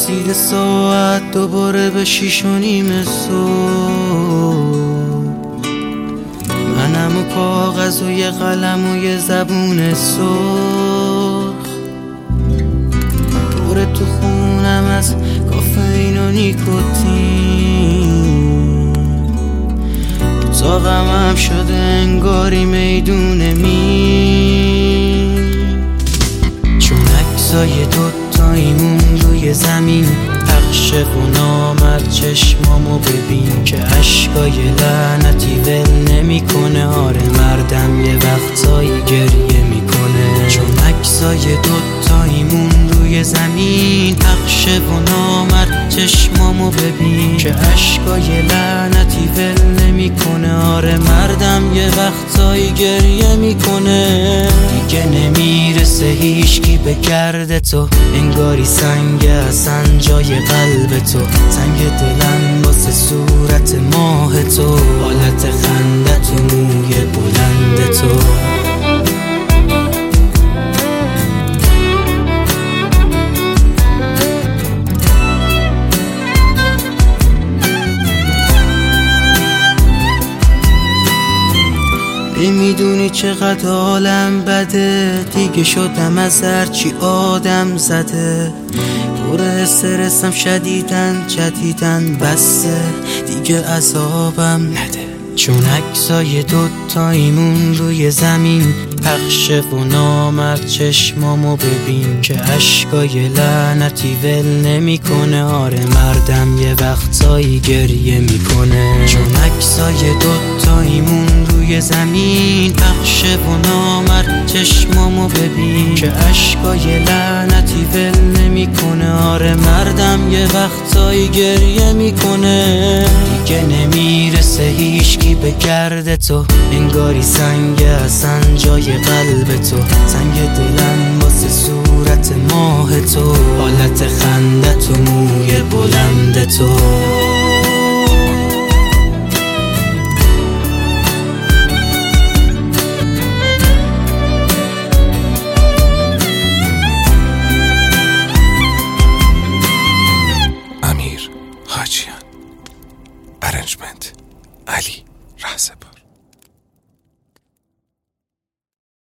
رسیده ساعت دوباره به 6:30 صبح. منم و کاغذ و یه قلم و یه زبون سرخ، دوره تو خونم از کافئین و نیکوتین. اتاقم هم شده انگاری میدون مین، چون عکسای دوتاییمون روی زمین پخشه و نامرد. چشمامو ببین که عشقای لعنتی ول نمیکنه. آره مردم یه وقتایی گریه میکنه، چون عکسای دوتاییمون روی زمین پخشه و نامرد. چشمامو ببین که عشقای لعنتی ول نمیکنه. آره مردم یه وقتایی گریه میکنه. دیگه نمیرسه هیچکی به گرد تو، انگاری سنگ اصلا جای قلب تو. سنگ دلم واسه صورت ماه تو، حالت خندت و موی بلند تو. نمیدونی چقدر حالم بده، دیگه شدم از هرچی آدم زده. پر استرسم شدیدن بسته، دیگه عذابم نده. چون عکسای دوتاییمون روی زمین پخشه و نامرد. چشمامو ببین که عشقای لعنتی ول نمیکنه. آره مردم یه وقتایی گریه میکنه، چون عکسای دوتاییمون روی زمین پخشه و نامرد. چشمامو ببین که عشقای لعنتی ول نمیکنه. آره مردم یه وقتایی گریه میکنه. دیگه نمیرسه هیچکی به گرد تو، انگاری سنگ اصلا جای قلب تو. سنگ دلم واسه صورت ماه تو، حالت خندت و موی بلند تو.